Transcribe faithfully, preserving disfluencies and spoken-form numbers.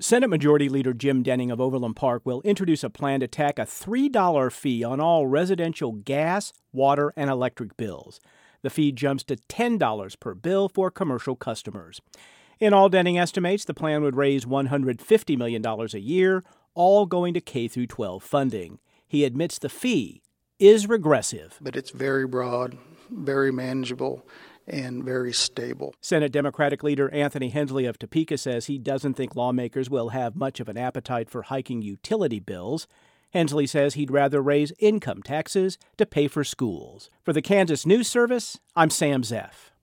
Senate Majority Leader Jim Denning of Overland Park will introduce a plan to tack a three dollars fee on all residential gas, water, and electric bills. The fee jumps to ten dollars per bill for commercial customers. In all, Denning estimates the plan would raise one hundred fifty million dollars a year, all going to K through twelve funding. He admits the fee is regressive. But it's very broad, very manageable, and very stable. Senate Democratic leader Anthony Hensley of Topeka says he doesn't think lawmakers will have much of an appetite for hiking utility bills. Hensley says he'd rather raise income taxes to pay for schools. For the Kansas News Service, I'm Sam Zeff.